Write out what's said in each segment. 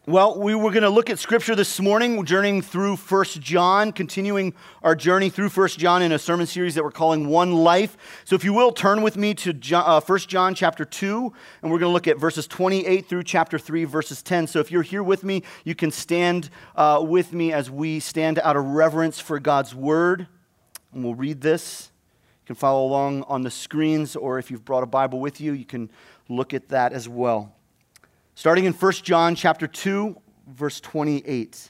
Well, we were going to look at Scripture this morning, journeying through 1 John, continuing our journey through 1 John in a sermon series that we're calling One Life. So if you will, turn with me to 1 John chapter 2, and we're going to look at verses 28 through chapter 3, verses 10. So if you're here with me, you can stand with me as we stand out of reverence for God's Word, and we'll read this. You can follow along on the screens, or if you've brought a Bible with you, you can look at that as well. Starting in 1 John chapter 2, verse 28.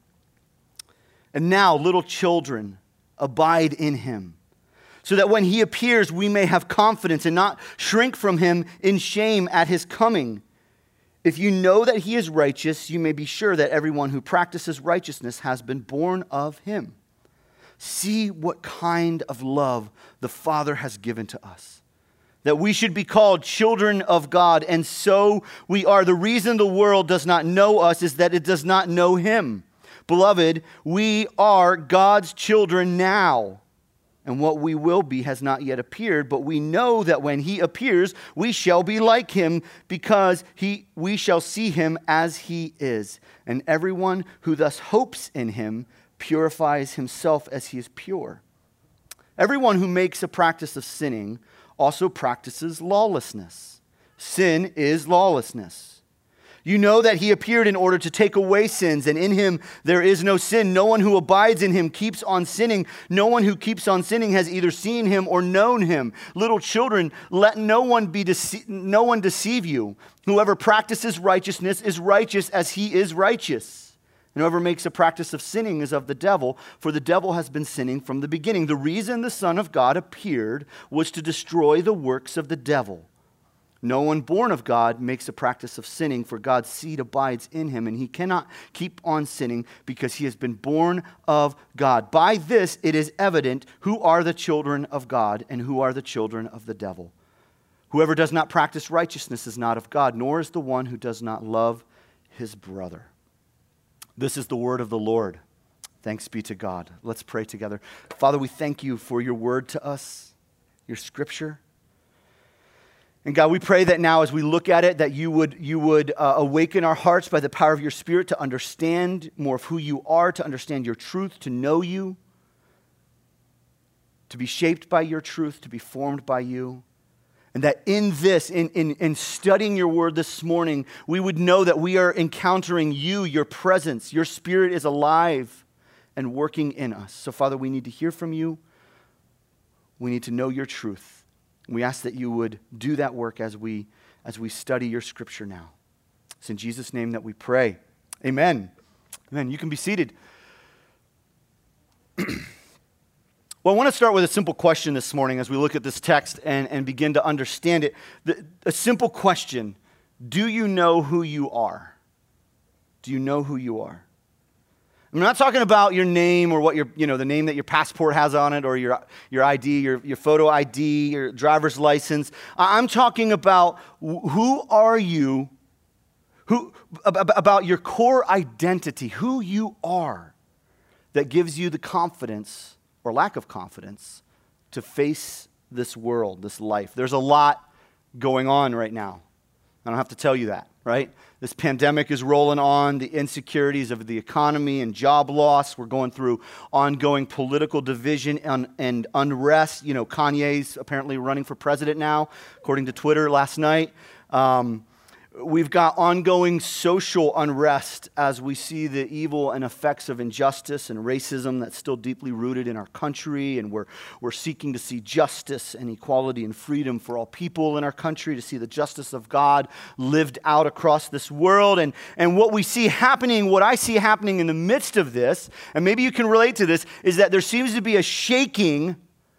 And now, little children, abide in him, so that when he appears, we may have confidence and not shrink from him in shame at his coming. If you know that he is righteous, you may be sure that everyone who practices righteousness has been born of him. See what kind of love the Father has given to us, that we should be called children of God, and so we are. The reason the world does not know us is that it does not know him. Beloved, we are God's children now, and what we will be has not yet appeared, but we know that when he appears, we shall be like him, because we shall see him as he is. And everyone who thus hopes in him purifies himself as he is pure. Everyone who makes a practice of sinning also practices lawlessness. Sin is lawlessness. You know that he appeared in order to take away sins, and in him there is no sin. No one who abides in him keeps on sinning. No one who keeps on sinning has either seen him or known him. Little children, let no one deceive you. Whoever practices righteousness is righteous as he is righteous. And whoever makes a practice of sinning is of the devil, for the devil has been sinning from the beginning. The reason the Son of God appeared was to destroy the works of the devil. No one born of God makes a practice of sinning, for God's seed abides in him, and he cannot keep on sinning because he has been born of God. By this it is evident who are the children of God and who are the children of the devil. Whoever does not practice righteousness is not of God, nor is the one who does not love his brother. This is the word of the Lord. Thanks be to God. Let's pray together. Father, we thank you for your word to us, your scripture. And God, we pray that now as we look at it, that you would awaken our hearts by the power of your Spirit to understand more of who you are, to understand your truth, to know you, to be shaped by your truth, to be formed by you. And that in this, in studying your word this morning, we would know that we are encountering you, your presence. Your Spirit is alive and working in us. So, Father, we need to hear from you. We need to know your truth. We ask that you would do that work as we study your scripture now. It's in Jesus' name that we pray. Amen. Amen. You can be seated. Well, I want to start with a simple question this morning as we look at this text and begin to understand it. A simple question: do you know who you are? Do you know who you are? I'm not talking about your name or what the name that your passport has on it, or your ID, your photo ID, your driver's license. I'm talking about who are you, about your core identity, who you are, that gives you the confidence or lack of confidence to face this world, this life. There's a lot going on right now. I don't have to tell you that, right? This pandemic is rolling on, the insecurities of the economy and job loss. We're going through ongoing political division and unrest. You know, Kanye's apparently running for president now, according to Twitter last night. We've got ongoing social unrest as we see the evil and effects of injustice and racism that's still deeply rooted in our country, and we're seeking to see justice and equality and freedom for all people in our country, to see the justice of God lived out across this world. And what we see happening, what I see happening in the midst of this, and maybe you can relate to this, is that there seems to be a shaking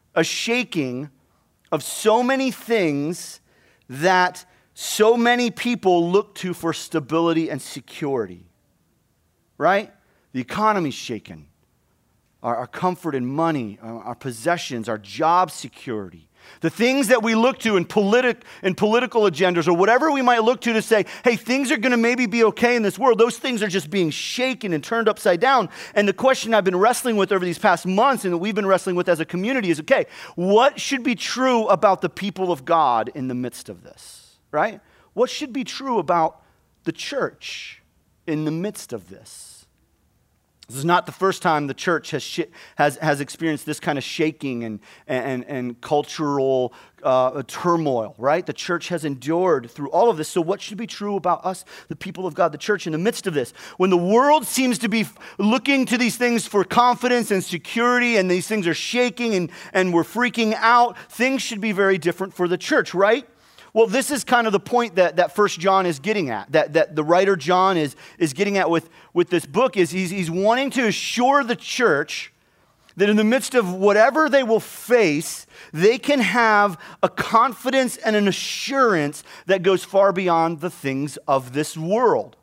of so many things that so many people look to for stability and security, right? The economy's shaken. Our comfort and money, our possessions, our job security. The things that we look to in political agendas, or whatever we might look to say, hey, things are going to maybe be okay in this world. Those things are just being shaken and turned upside down. And the question I've been wrestling with over these past months, and that we've been wrestling with as a community, is, okay, what should be true about the people of God in the midst of this? Right? What should be true about the church in the midst of this. This is not the first time the church has experienced this kind of shaking and cultural turmoil, right? The church has endured through all of this. So what should be true about us, the people of God, the church, in the midst of this? When the world seems to be looking to these things for confidence and security, and these things are shaking and we're freaking out, things should be very different for the church, right? Well, this is kind of the point that 1 John is getting at, that the writer John is getting at with this book, is he's wanting to assure the church that in the midst of whatever they will face, they can have a confidence and an assurance that goes far beyond the things of this world.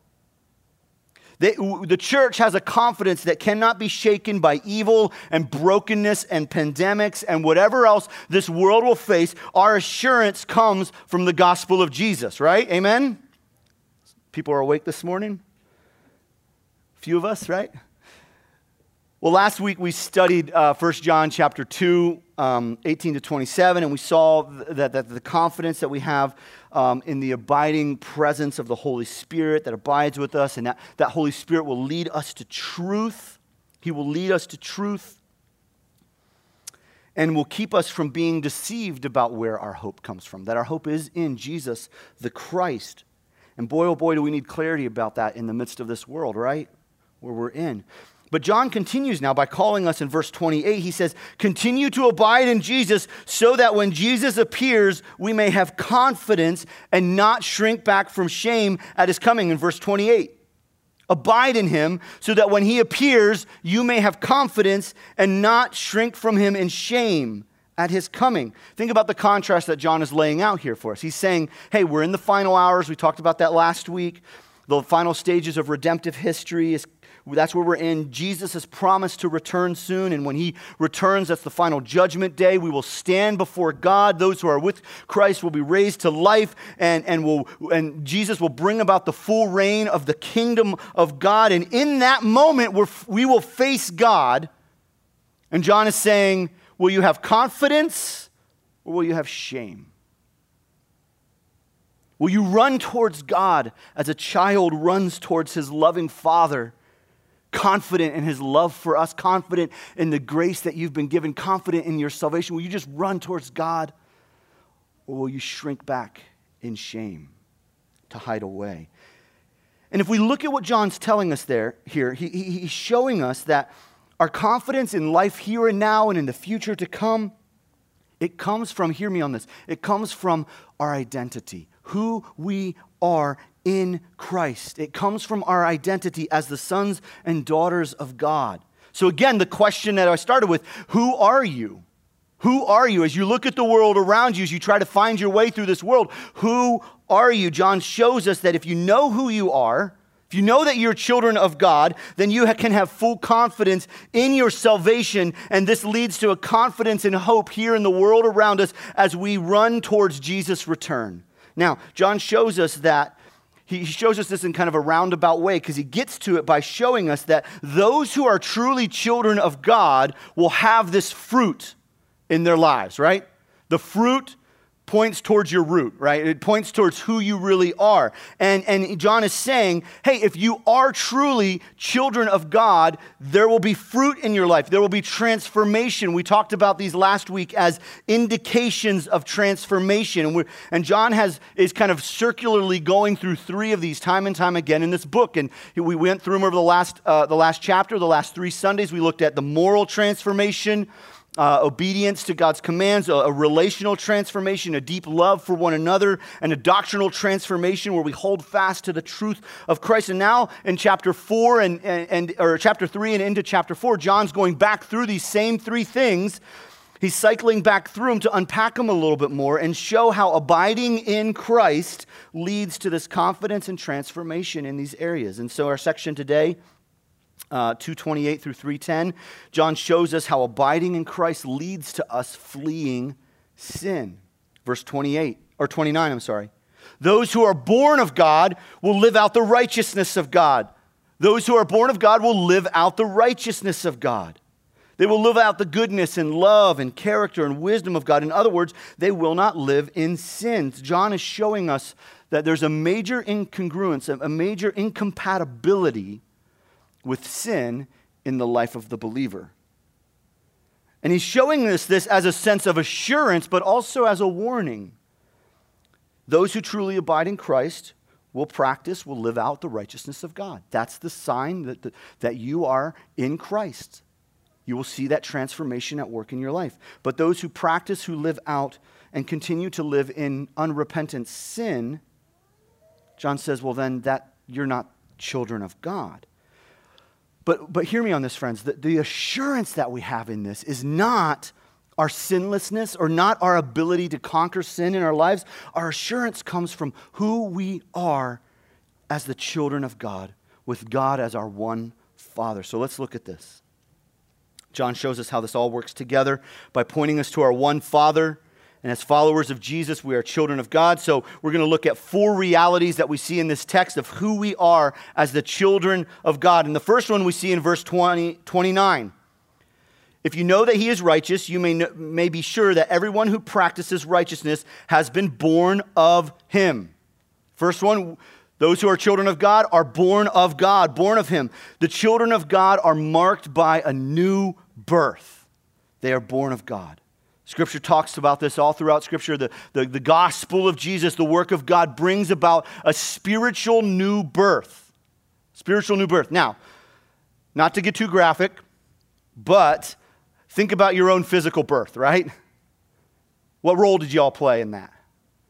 The church has a confidence that cannot be shaken by evil and brokenness and pandemics and whatever else this world will face. Our assurance comes from the gospel of Jesus, right? Amen? People are awake this morning? A few of us, right? Well, last week we studied 1 John chapter 2, 18 to 27, and we saw that the confidence that we have in the abiding presence of the Holy Spirit that abides with us, and that Holy Spirit will lead us to truth. He will lead us to truth and will keep us from being deceived about where our hope comes from, that our hope is in Jesus the Christ. And boy, oh boy, do we need clarity about that in the midst of this world, right? Where we're in. But John continues now by calling us in verse 28. He says, continue to abide in Jesus so that when Jesus appears, we may have confidence and not shrink back from shame at his coming in verse 28. Abide in him so that when he appears, you may have confidence and not shrink from him in shame at his coming. Think about the contrast that John is laying out here for us. He's saying, hey, we're in the final hours. We talked about that last week. The final stages of redemptive history that's where we're in. Jesus has promised to return soon, and when he returns, that's the final judgment day. We will stand before God. Those who are with Christ will be raised to life, and Jesus will bring about the full reign of the kingdom of God. And in that moment, we will face God. And John is saying, will you have confidence or will you have shame? Will you run towards God as a child runs towards his loving Father? Confident in his love for us, confident in the grace that you've been given, confident in your salvation. Will you just run towards God? Or will you shrink back in shame to hide away? And if we look at what John's telling us here, he's showing us that our confidence in life here and now and in the future to come, it comes from, hear me on this, it comes from our identity, who we are in Christ. It comes from our identity as the sons and daughters of God. So again, the question that I started with, who are you? Who are you? As you look at the world around you, as you try to find your way through this world, who are you? John shows us that if you know who you are, if you know that you're children of God, then you can have full confidence in your salvation, and this leads to a confidence and hope here in the world around us as we run towards Jesus' return. Now, John shows us that he shows us this in kind of a roundabout way because he gets to it by showing us that those who are truly children of God will have this fruit in their lives, right? The fruit points towards your root, right? It points towards who you really are. And John is saying, hey, if you are truly children of God, there will be fruit in your life. There will be transformation. We talked about these last week as indications of transformation. And John is kind of circularly going through three of these time and time again in this book. And we went through them over the last chapter, the last 3 Sundays. We looked at the moral transformation, obedience to God's commands, a relational transformation, a deep love for one another, and a doctrinal transformation where we hold fast to the truth of Christ. And now in chapter 4 or chapter 3 and into chapter 4, John's going back through these same 3 things. He's cycling back through them to unpack them a little bit more and show how abiding in Christ leads to this confidence and transformation in these areas. And so our section today, 2:28 through 3:10, John shows us how abiding in Christ leads to us fleeing sin. Verse 29, Those who are born of God will live out the righteousness of God. Those who are born of God will live out the righteousness of God. They will live out the goodness and love and character and wisdom of God. In other words, they will not live in sin. John is showing us that there's a major incongruence, a major incompatibility with sin in the life of the believer. And he's showing us this as a sense of assurance, but also as a warning. Those who truly abide in Christ will live out the righteousness of God. That's the sign that you are in Christ. You will see that transformation at work in your life. But those who live out and continue to live in unrepentant sin, John says, well, then you're not children of God. But hear me on this, friends. The assurance that we have in this is not our sinlessness or not our ability to conquer sin in our lives. Our assurance comes from who we are as the children of God, with God as our one Father. So let's look at this. John shows us how this all works together by pointing us to our one Father. And as followers of Jesus, we are children of God. So we're going to look at 4 realities that we see in this text of who we are as the children of God. And the first one we see in verse 29. If you know that he is righteous, you may be sure that everyone who practices righteousness has been born of him. First one, those who are children of God are born of God, born of him. The children of God are marked by a new birth. They are born of God. Scripture talks about this all throughout Scripture. The gospel of Jesus, the work of God, brings about a spiritual new birth. Spiritual new birth. Now, not to get too graphic, but think about your own physical birth, right? What role did you all play in that?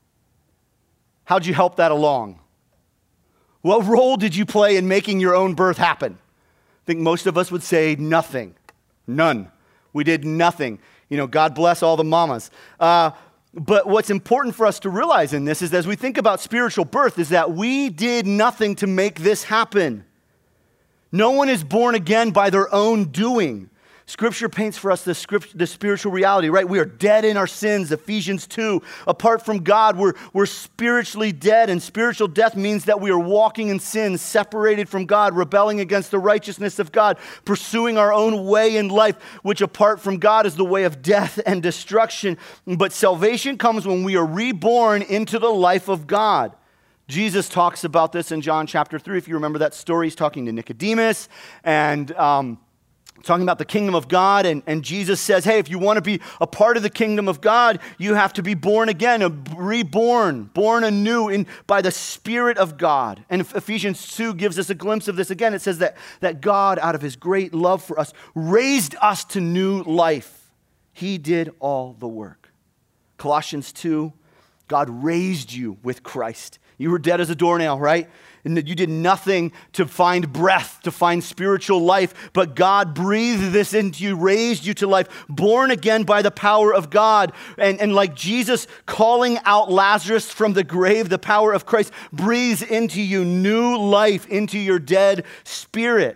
How'd you help that along? What role did you play in making your own birth happen? I think most of us would say nothing. None. We did nothing. God bless all the mamas. But what's important for us to realize in this is as we think about spiritual birth is that we did nothing to make this happen. No one is born again by their own doing. Scripture paints for us the spiritual reality, right? We are dead in our sins, Ephesians 2. Apart from God, we're spiritually dead, and spiritual death means that we are walking in sin, separated from God, rebelling against the righteousness of God, pursuing our own way in life, which apart from God is the way of death and destruction. But salvation comes when we are reborn into the life of God. Jesus talks about this in John chapter 3. If you remember that story, he's talking to Nicodemus and talking about the kingdom of God, and Jesus says, hey, if you want to be a part of the kingdom of God, you have to be born again, reborn, born anew by the Spirit of God. And Ephesians 2 gives us a glimpse of this again. It says that God, out of his great love for us, raised us to new life. He did all the work. Colossians 2, God raised you with Christ. You were dead as a doornail, right? And you did nothing to find breath, to find spiritual life, but God breathed this into you, raised you to life, born again by the power of God. And like Jesus calling out Lazarus from the grave, the power of Christ breathes into you new life into your dead spirit.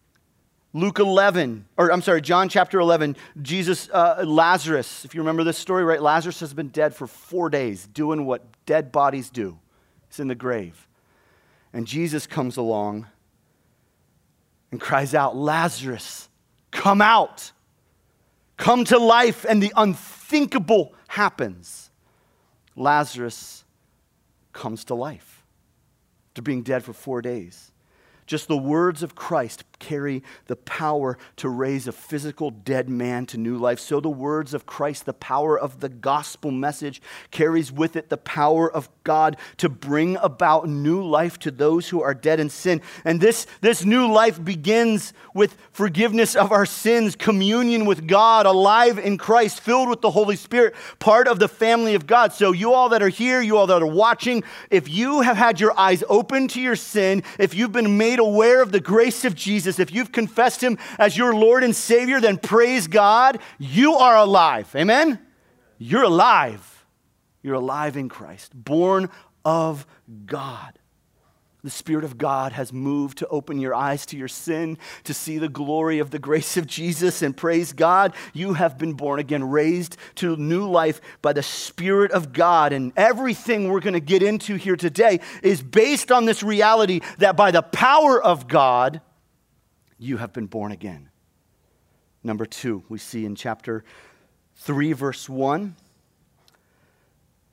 John chapter 11, Lazarus, if you remember this story, right? Lazarus has been dead for 4 days, doing what dead bodies do. He's in the grave. And Jesus comes along and cries out, Lazarus, come out. Come to life. And the unthinkable happens. Lazarus comes to life after being dead for 4 days. Just the words of Christ carry the power to raise a physical dead man to new life. So the words of Christ, the power of the gospel message, carries with it the power of God to bring about new life to those who are dead in sin. And this new life begins with forgiveness of our sins, communion with God, alive in Christ, filled with the Holy Spirit, part of the family of God. So you all that are here, you all that are watching, if you have had your eyes open to your sin, if you've been made aware of the grace of Jesus, if you've confessed him as your Lord and Savior, then praise God, you are alive. Amen? You're alive. You're alive in Christ, born of God. The Spirit of God has moved to open your eyes to your sin, to see the glory of the grace of Jesus, and praise God, you have been born again, raised to new life by the Spirit of God. And everything we're going to get into here today is based on this reality that by the power of God, you have been born again. Number 2, we see in chapter 3, verse 1,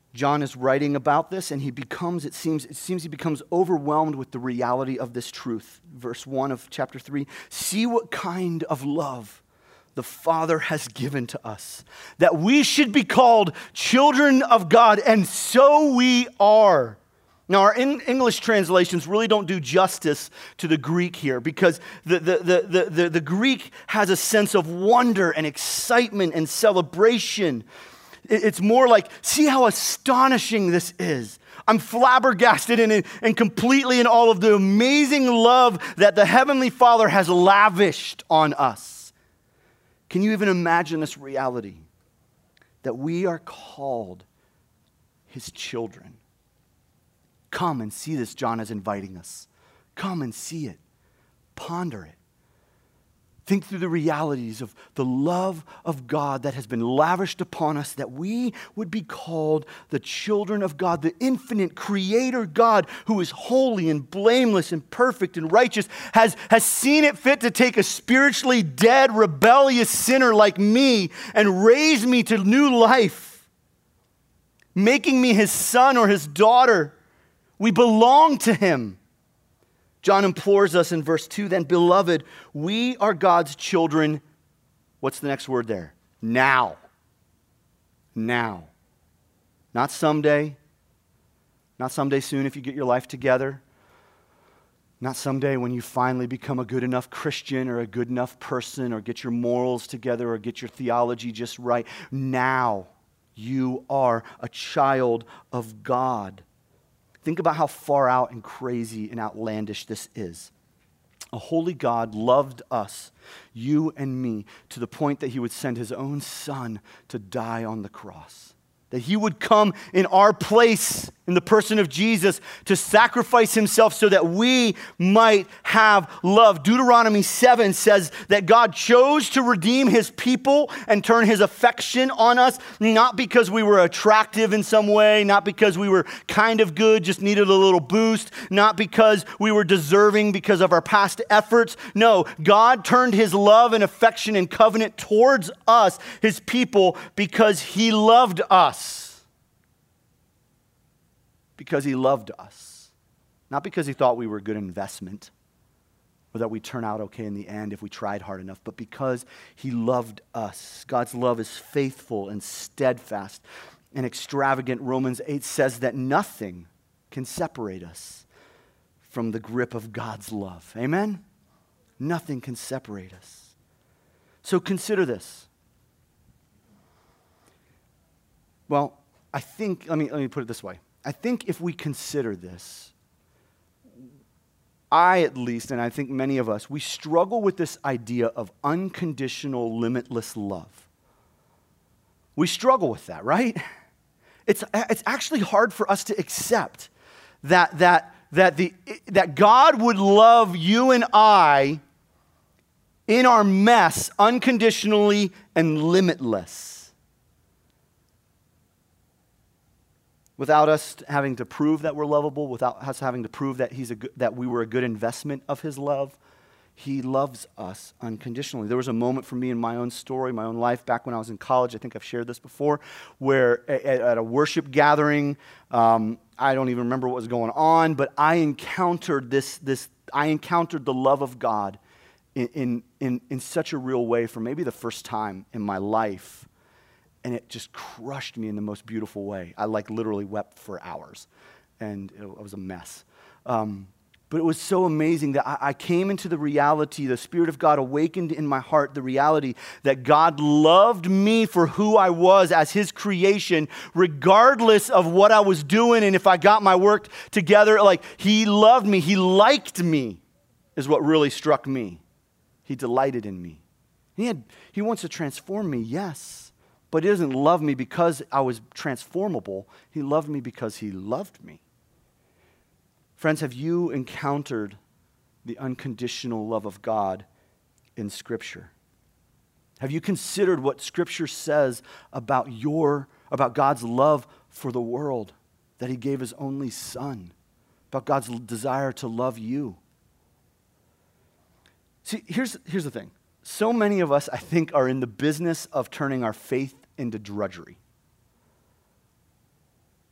John is writing about this, and it seems he becomes overwhelmed with the reality of this truth. Verse 1 of chapter 3, see what kind of love the Father has given to us, that we should be called children of God, and so we are. Now, our English translations really don't do justice to the Greek here, because the Greek has a sense of wonder and excitement and celebration. It's more like, see how astonishing this is. I'm flabbergasted and completely in all of the amazing love that the Heavenly Father has lavished on us. Can you even imagine this reality? That we are called His children. Come and see this, John is inviting us. Come and see it. Ponder it. Think through the realities of the love of God that has been lavished upon us, that we would be called the children of God, the infinite creator God who is holy and blameless and perfect and righteous, has seen it fit to take a spiritually dead, rebellious sinner like me and raise me to new life, making me His son or His daughter. We belong to Him. John implores us in verse 2, then, beloved, we are God's children. What's the next word there? Now. Now. Not someday. Not someday soon if you get your life together. Not someday when you finally become a good enough Christian or a good enough person or get your morals together or get your theology just right. Now you are a child of God. Think about how far out and crazy and outlandish this is. A holy God loved us, you and me, to the point that He would send His own Son to die on the cross. That He would come in our place in the person of Jesus to sacrifice Himself so that we might have love. Deuteronomy 7 says that God chose to redeem His people and turn His affection on us, not because we were attractive in some way, not because we were kind of good, just needed a little boost, not because we were deserving because of our past efforts. No, God turned His love and affection and covenant towards us, His people, because He loved us. Because He loved us. Not because He thought we were a good investment or that we'd turn out okay in the end if we tried hard enough, but because He loved us. God's love is faithful and steadfast and extravagant. Romans 8 says that nothing can separate us from the grip of God's love. Amen? Nothing can separate us. So consider this. Well, I think, let me put it this way. I think if we consider this, I at least, and I think many of us, we struggle with this idea of unconditional, limitless love. We struggle with that, right? It's actually hard for us to accept that God would love you and I in our mess unconditionally and limitless. Without us having to prove that we're lovable, without us having to prove that that we were a good investment of His love, He loves us unconditionally. There was a moment for me in my own story, my own life, back when I was in college. I think I've shared this before, where at a worship gathering, I don't even remember what was going on, but I encountered I encountered the love of God in such a real way for maybe the first time in my life. And it just crushed me in the most beautiful way. I literally wept for hours, and it was a mess. But it was so amazing that I came into the reality, the Spirit of God awakened in my heart the reality that God loved me for who I was as His creation, regardless of what I was doing and if I got my work together. He loved me. He liked me is what really struck me. He delighted in me. He wants to transform me, yes. But He doesn't love me because I was transformable. He loved me because He loved me. Friends, have you encountered the unconditional love of God in Scripture? Have you considered what Scripture says about God's love for the world, that He gave His only Son, about God's desire to love you? See, here's the thing. So many of us, I think, are in the business of turning our faith into drudgery.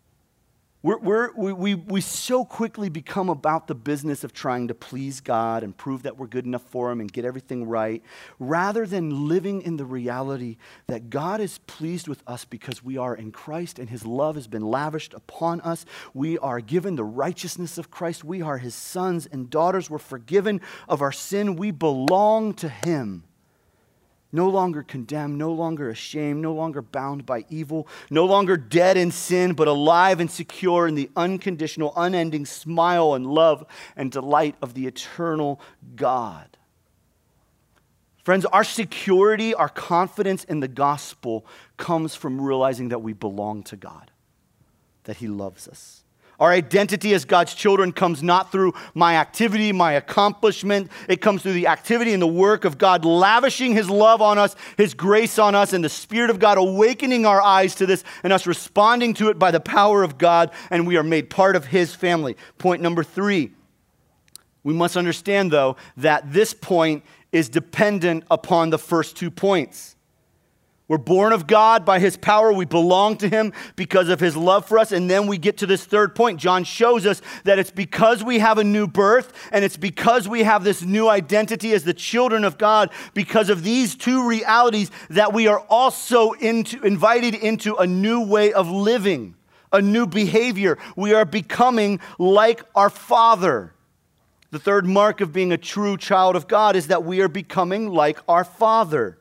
We so quickly become about the business of trying to please God and prove that we're good enough for Him and get everything right, rather than living in the reality that God is pleased with us because we are in Christ and His love has been lavished upon us. We are given the righteousness of Christ. We are His sons and daughters. We're forgiven of our sin. We belong to Him. No longer condemned, no longer ashamed, no longer bound by evil, no longer dead in sin, but alive and secure in the unconditional, unending smile and love and delight of the eternal God. Friends, our security, our confidence in the gospel comes from realizing that we belong to God, that He loves us. Our identity as God's children comes not through my activity, my accomplishment. It comes through the activity and the work of God lavishing His love on us, His grace on us, and the Spirit of God awakening our eyes to this and us responding to it by the power of God, and we are made part of His family. Point number 3. We must understand, though, that this point is dependent upon the first 2 points. We're born of God by His power. We belong to Him because of His love for us. And then we get to this third point. John shows us that it's because we have a new birth and it's because we have this new identity as the children of God, because of these 2 realities, that we are also invited into a new way of living, a new behavior. We are becoming like our Father. The third mark of being a true child of God is that we are becoming like our Father.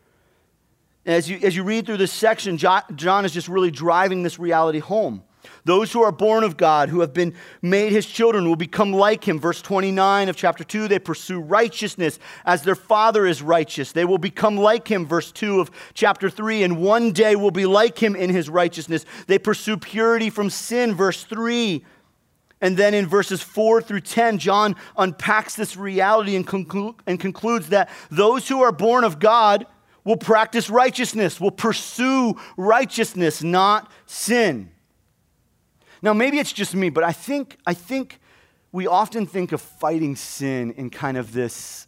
As you read through this section, John is just really driving this reality home. Those who are born of God, who have been made His children, will become like Him. Verse 29 of chapter 2, they pursue righteousness as their Father is righteous. They will become like Him. Verse 2 of chapter 3, and one day will be like Him in His righteousness. They pursue purity from sin. Verse 3. And then in verses 4 through 10, John unpacks this reality and concludes that those who are born of God will practice righteousness, will pursue righteousness, not sin. Now, maybe it's just me, but I think we often think of fighting sin in kind of this,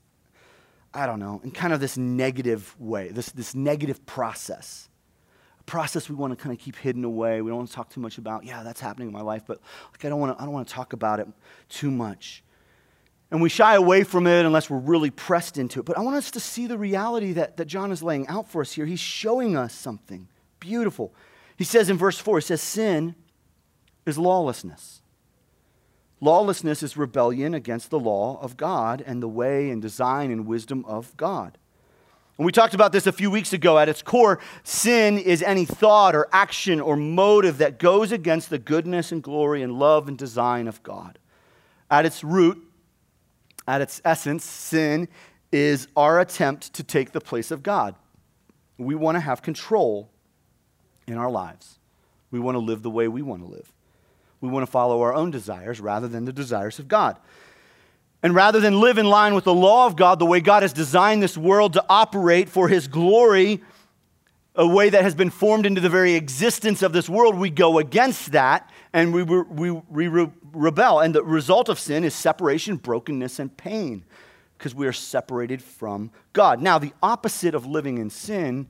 in kind of this negative way, this negative process. A process we want to kind of keep hidden away. We don't want to talk too much about, that's happening in my life, but I don't want to talk about it too much. And we shy away from it unless we're really pressed into it. But I want us to see the reality that John is laying out for us here. He's showing us something beautiful. He says in verse 4, sin is lawlessness. Lawlessness is rebellion against the law of God and the way and design and wisdom of God. And we talked about this a few weeks ago. At its core, sin is any thought or action or motive that goes against the goodness and glory and love and design of God. At its root, at its essence, sin is our attempt to take the place of God. We want to have control in our lives. We want to live the way we want to live. We want to follow our own desires rather than the desires of God. And rather than live in line with the law of God, the way God has designed this world to operate for His glory, a way that has been formed into the very existence of this world, we go against that and we rebel. And the result of sin is separation, brokenness, and pain because we are separated from God. Now, the opposite of living in sin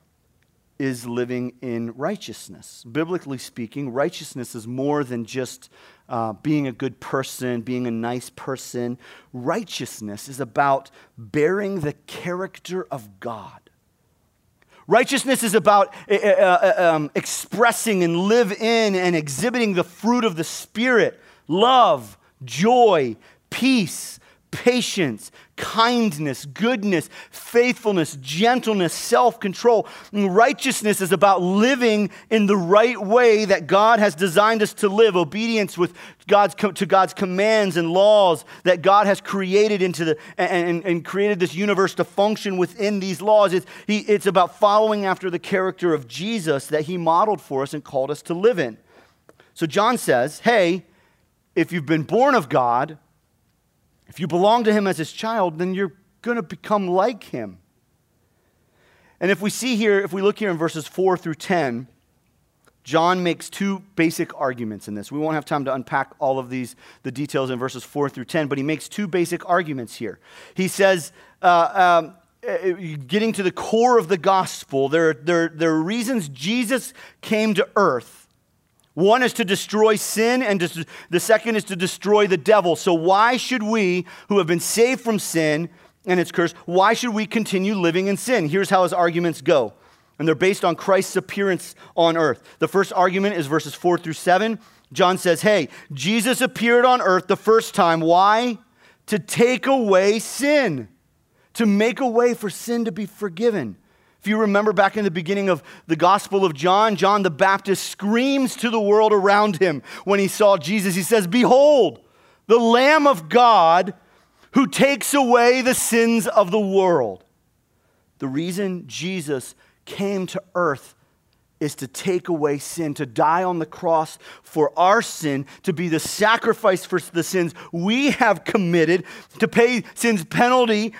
is living in righteousness. Biblically speaking, righteousness is more than just being a good person, being a nice person. Righteousness is about bearing the character of God. Righteousness is about expressing and live in and exhibiting the fruit of the Spirit: love, joy, peace, patience, kindness, goodness, faithfulness, gentleness, self-control. And righteousness is about living in the right way that God has designed us to live, obedience to God's commands and laws that God has created and created this universe to function within these laws. It's about following after the character of Jesus that He modeled for us and called us to live in. So John says, hey, if you've been born of God, if you belong to Him as His child, then you're going to become like Him. And if we look here in verses 4 through 10, John makes 2 basic arguments in this. We won't have time to unpack all of the details in verses 4 through 10, but he makes 2 basic arguments here. He says, getting to the core of the gospel, there are reasons Jesus came to earth One is to destroy sin, and the second is to destroy the devil. So why should we, who have been saved from sin and its curse, why should we continue living in sin? Here's how his arguments go. And they're based on Christ's appearance on earth. The first argument is verses 4 through 7. John says, hey, Jesus appeared on earth the first time. Why? To take away sin. To make a way for sin to be forgiven. If you remember back in the beginning of the Gospel of John, John the Baptist screams to the world around him when he saw Jesus. He says, behold, the Lamb of God who takes away the sins of the world. The reason Jesus came to earth is to take away sin, to die on the cross for our sin, to be the sacrifice for the sins we have committed, to pay sin's penalty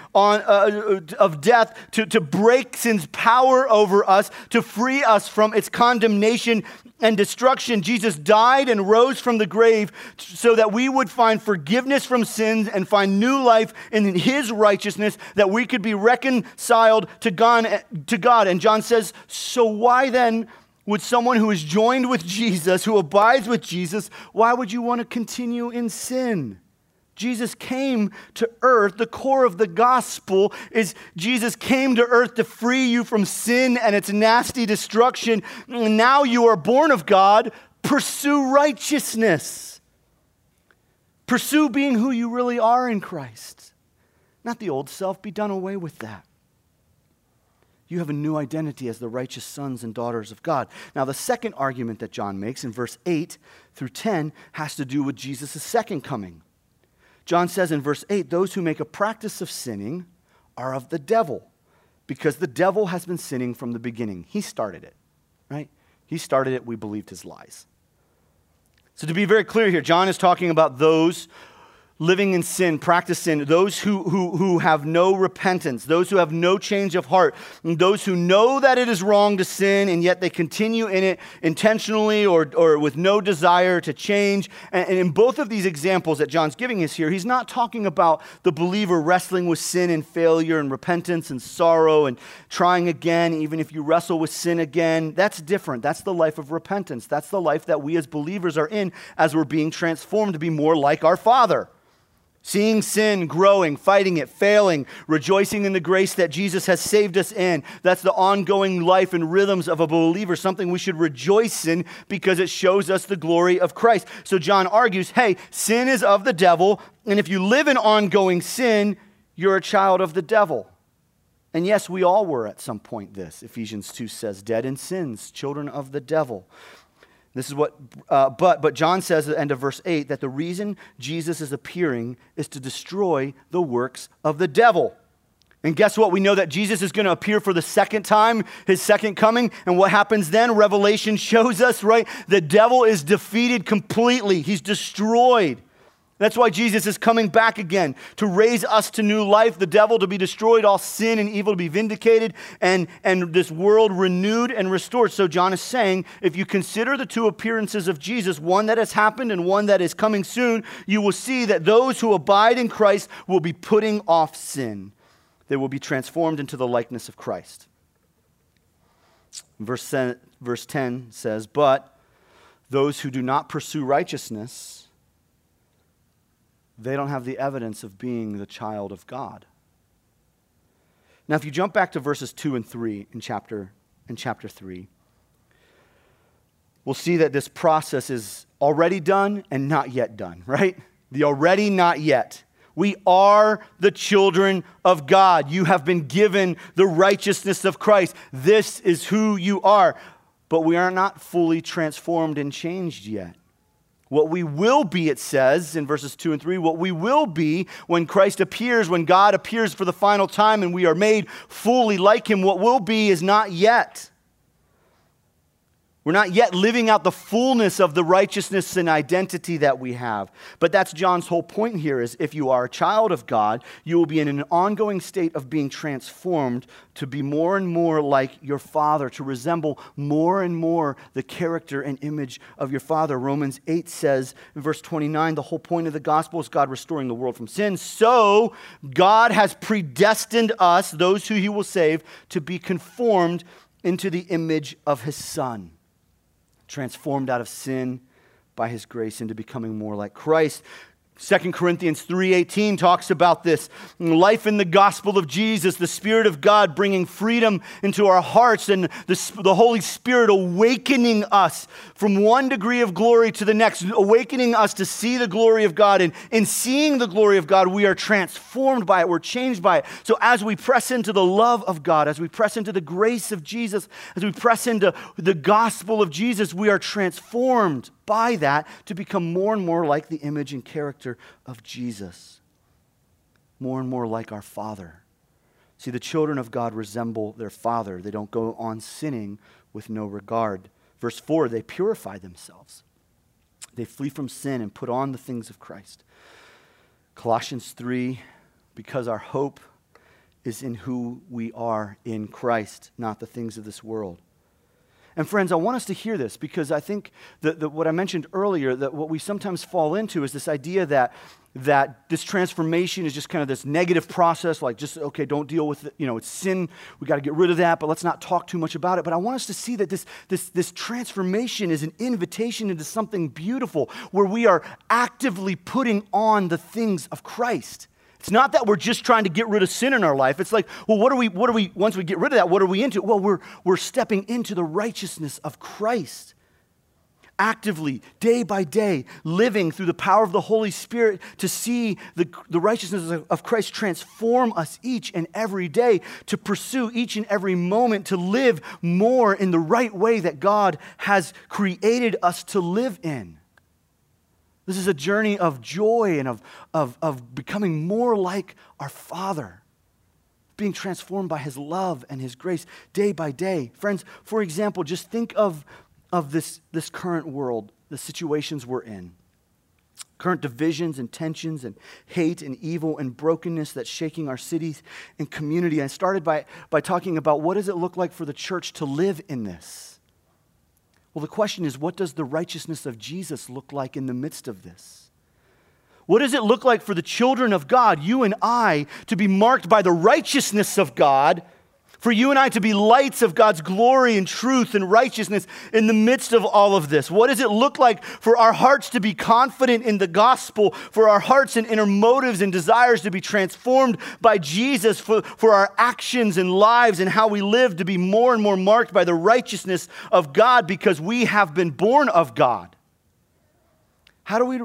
of death, to break sin's power over us, to free us from its condemnation and destruction. Jesus died and rose from the grave so that we would find forgiveness from sins and find new life in his righteousness, that we could be reconciled to God. And John says, so why then would someone who is joined with Jesus, who abides with Jesus, why would you want to continue in sin? Jesus came to earth. The core of the gospel is Jesus came to earth to free you from sin and its nasty destruction. Now you are born of God. Pursue righteousness. Pursue being who you really are in Christ. Not the old self. Be done away with that. You have a new identity as the righteous sons and daughters of God. Now, the second argument that John makes in verse 8 through 10 has to do with Jesus' second coming. John says in verse 8, those who make a practice of sinning are of the devil, because the devil has been sinning from the beginning. He started it, right? He started it. We believed his lies. So to be very clear here, John is talking about those living in sin, practice sin, those who have no repentance, those who have no change of heart, those who know that it is wrong to sin and yet they continue in it intentionally or with no desire to change. And in both of these examples that John's giving us here, he's not talking about the believer wrestling with sin and failure and repentance and sorrow and trying again, even if you wrestle with sin again. That's different. That's the life of repentance. That's the life that we as believers are in as we're being transformed to be more like our Father. Seeing sin, growing, fighting it, failing, rejoicing in the grace that Jesus has saved us in. That's the ongoing life and rhythms of a believer, something we should rejoice in because it shows us the glory of Christ. So John argues, hey, sin is of the devil, and if you live in ongoing sin, you're a child of the devil. And yes, we all were at some point this. Ephesians 2 says, dead in sins, children of the devil. This is what, but John says at the end of verse 8 that the reason Jesus is appearing is to destroy the works of the devil. And guess what? We know that Jesus is going to appear for the second time, his second coming. And what happens then? Revelation shows us, right? The devil is defeated completely. He's destroyed. That's why Jesus is coming back again, to raise us to new life, the devil to be destroyed, all sin and evil to be vindicated, and this world renewed and restored. So John is saying, if you consider the two appearances of Jesus, one that has happened and one that is coming soon, you will see that those who abide in Christ will be putting off sin. They will be transformed into the likeness of Christ. Verse 10 says, but those who do not pursue righteousness, they don't have the evidence of being the child of God. Now, if you jump back to verses 2 and 3 in chapter 3, we'll see that this process is already done and not yet done, right? The already, not yet. We are the children of God. You have been given the righteousness of Christ. This is who you are. But we are not fully transformed and changed yet. What we will be, it says in verses 2 and 3, what we will be when Christ appears, when God appears for the final time and we are made fully like him, what will be is not yet. We're not yet living out the fullness of the righteousness and identity that we have. But that's John's whole point here is if you are a child of God, you will be in an ongoing state of being transformed to be more and more like your Father, to resemble more and more the character and image of your Father. Romans 8 says in verse 29, the whole point of the gospel is God restoring the world from sin. So God has predestined us, those who he will save, to be conformed into the image of his Son. transformed out of sin by his grace into becoming more like Christ. 2 Corinthians 3:18 talks about this. Life in the gospel of Jesus, the Spirit of God bringing freedom into our hearts, and the Holy Spirit awakening us from one degree of glory to the next, awakening us to see the glory of God. And in seeing the glory of God, we are transformed by it. We're changed by it. So as we press into the love of God, as we press into the grace of Jesus, as we press into the gospel of Jesus, we are transformed by that to become more and more like the image and character of Jesus. More and more like our Father. See, the children of God resemble their Father. They don't go on sinning with no regard. Verse 4, they purify themselves. They flee from sin and put on the things of Christ. Colossians 3, because our hope is in who we are in Christ, not the things of this world. And friends, I want us to hear this because I think that what I mentioned earlier, that what we sometimes fall into is this idea that this transformation is just kind of this negative process, like just, okay, don't deal with it. It's sin. We got to get rid of that, but let's not talk too much about it. But I want us to see that this transformation is an invitation into something beautiful where we are actively putting on the things of Christ. It's not that we're just trying to get rid of sin in our life. It's like, well, what are we, once we get rid of that, what are we into? Well, we're stepping into the righteousness of Christ. Actively, day by day, living through the power of the Holy Spirit to see the righteousness of Christ transform us each and every day, to pursue each and every moment, to live more in the right way that God has created us to live in. This is a journey of joy and of becoming more like our Father, being transformed by his love and his grace day by day. Friends, for example, just think of this current world, the situations we're in. Current divisions and tensions and hate and evil and brokenness that's shaking our cities and community. I started by talking about what does it look like for the church to live in this? Well, the question is, what does the righteousness of Jesus look like in the midst of this? What does it look like for the children of God, you and I, to be marked by the righteousness of God, for you and I to be lights of God's glory and truth and righteousness in the midst of all of this? What does it look like for our hearts to be confident in the gospel, for our hearts and inner motives and desires to be transformed by Jesus, for our actions and lives and how we live to be more and more marked by the righteousness of God because we have been born of God? How do we,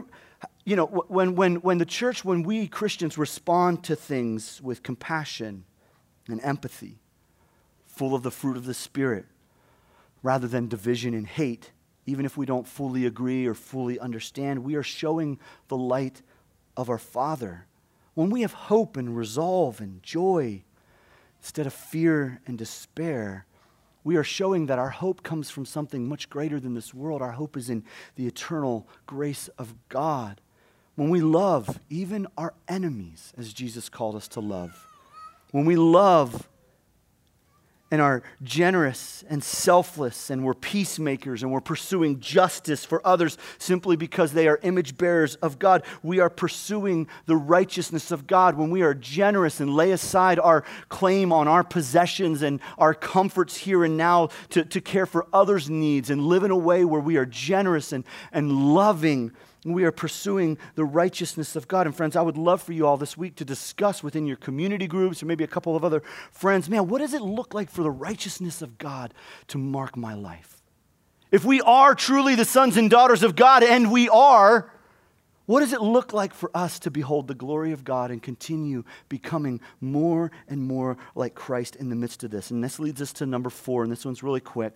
when the church, when we Christians respond to things with compassion and empathy, full of the fruit of the Spirit, rather than division and hate, even if we don't fully agree or fully understand, we are showing the light of our Father. When we have hope and resolve and joy, instead of fear and despair, we are showing that our hope comes from something much greater than this world. Our hope is in the eternal grace of God. When we love even our enemies, as Jesus called us to love, when we love and are generous and selfless, and we're peacemakers, and we're pursuing justice for others simply because they are image bearers of God, we are pursuing the righteousness of God. When we are generous and lay aside our claim on our possessions and our comforts here and now to care for others' needs and live in a way where we are generous and loving, we are pursuing the righteousness of God. And friends, I would love for you all this week to discuss within your community groups or maybe a couple of other friends, man, what does it look like for the righteousness of God to mark my life? If we are truly the sons and daughters of God, and we are, what does it look like for us to behold the glory of God and continue becoming more and more like Christ in the midst of this? And this leads us to number 4, and this one's really quick.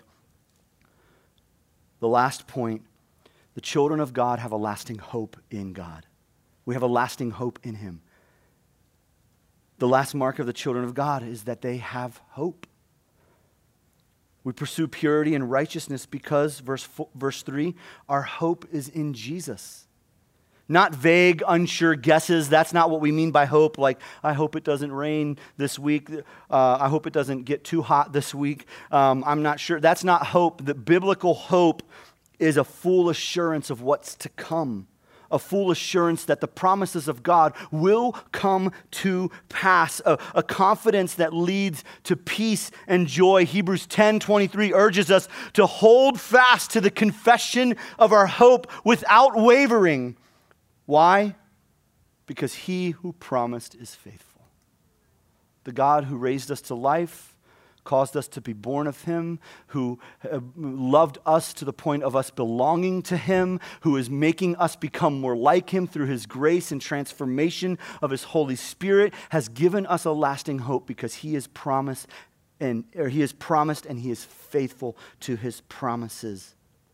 The last point. The children of God have a lasting hope in God. We have a lasting hope in Him. The last mark of the children of God is that they have hope. We pursue purity and righteousness because, verse 3, our hope is in Jesus. Not vague, unsure guesses. That's not what we mean by hope. Like, I hope it doesn't rain this week. I hope it doesn't get too hot this week. I'm not sure. That's not hope. The biblical hope is a full assurance of what's to come, a full assurance that the promises of God will come to pass, a confidence that leads to peace and joy. Hebrews 10:23 urges us to hold fast to the confession of our hope without wavering. Why? Because he who promised is faithful. The God who raised us to life, caused us to be born of him, who loved us to the point of us belonging to him, who is making us become more like him through his grace and transformation of his Holy Spirit, has given us a lasting hope because he has promised and he is faithful to his promises.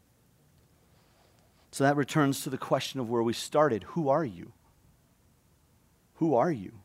So that returns to the question of where we started. Who are you? Who are you?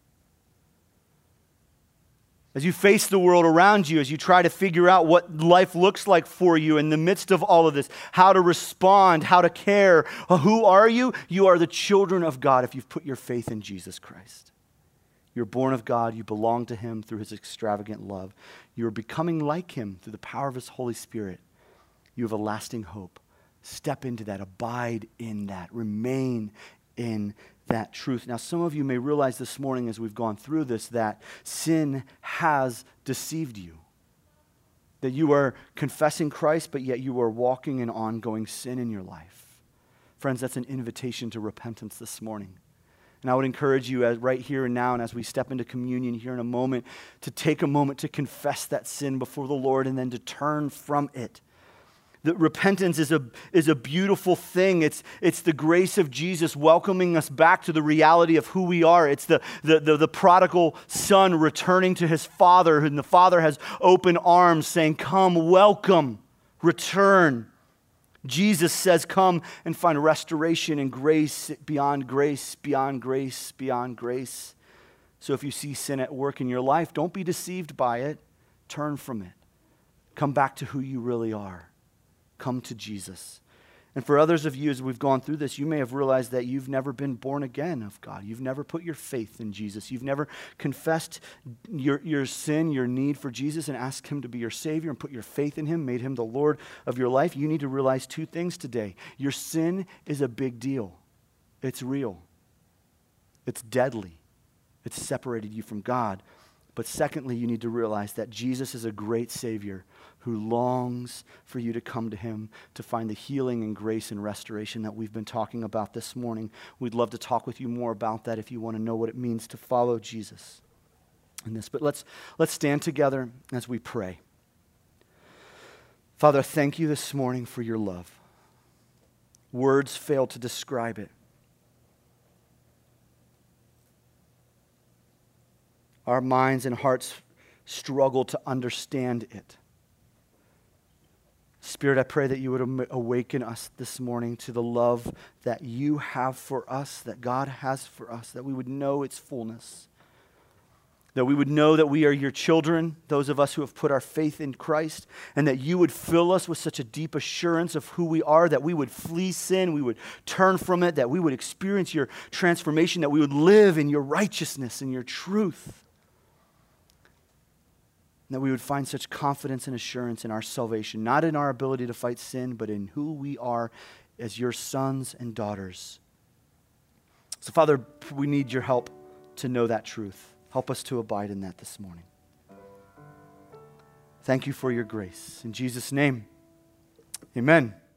As you face the world around you, as you try to figure out what life looks like for you in the midst of all of this, how to respond, how to care, who are you? You are the children of God if you've put your faith in Jesus Christ. You're born of God. You belong to him through his extravagant love. You're becoming like him through the power of his Holy Spirit. You have a lasting hope. Step into that. Abide in that. Remain in that truth. Now, some of you may realize this morning as we've gone through this that sin has deceived you. That you are confessing Christ, but yet you are walking in ongoing sin in your life. Friends, that's an invitation to repentance this morning. And I would encourage you right here and now, and as we step into communion here in a moment, to take a moment to confess that sin before the Lord and then to turn from it. That repentance is a beautiful thing. It's the grace of Jesus welcoming us back to the reality of who we are. It's the prodigal son returning to his father, and the father has open arms saying, "Come, welcome, return." Jesus says, "Come and find restoration and grace beyond grace, beyond grace, beyond grace." So if you see sin at work in your life, don't be deceived by it. Turn from it. Come back to who you really are. Come to Jesus. And for others of you, as we've gone through this, you may have realized that you've never been born again of God. You've never put your faith in Jesus. You've never confessed your sin, your need for Jesus, and asked him to be your Savior and put your faith in him, made him the Lord of your life. You need to realize two things today. Your sin is a big deal. It's real. It's deadly. It's separated you from God. But secondly, you need to realize that Jesus is a great Savior who longs for you to come to him to find the healing and grace and restoration that we've been talking about this morning. We'd love to talk with you more about that if you want to know what it means to follow Jesus in this. But let's stand together as we pray. Father, thank you this morning for your love. Words fail to describe it. Our minds and hearts struggle to understand it. Spirit, I pray that you would awaken us this morning to the love that you have for us, that God has for us, that we would know its fullness, that we would know that we are your children, those of us who have put our faith in Christ, and that you would fill us with such a deep assurance of who we are, that we would flee sin, we would turn from it, that we would experience your transformation, that we would live in your righteousness and your truth. That we would find such confidence and assurance in our salvation, not in our ability to fight sin, but in who we are as your sons and daughters. So, Father, we need your help to know that truth. Help us to abide in that this morning. Thank you for your grace. In Jesus' name, amen.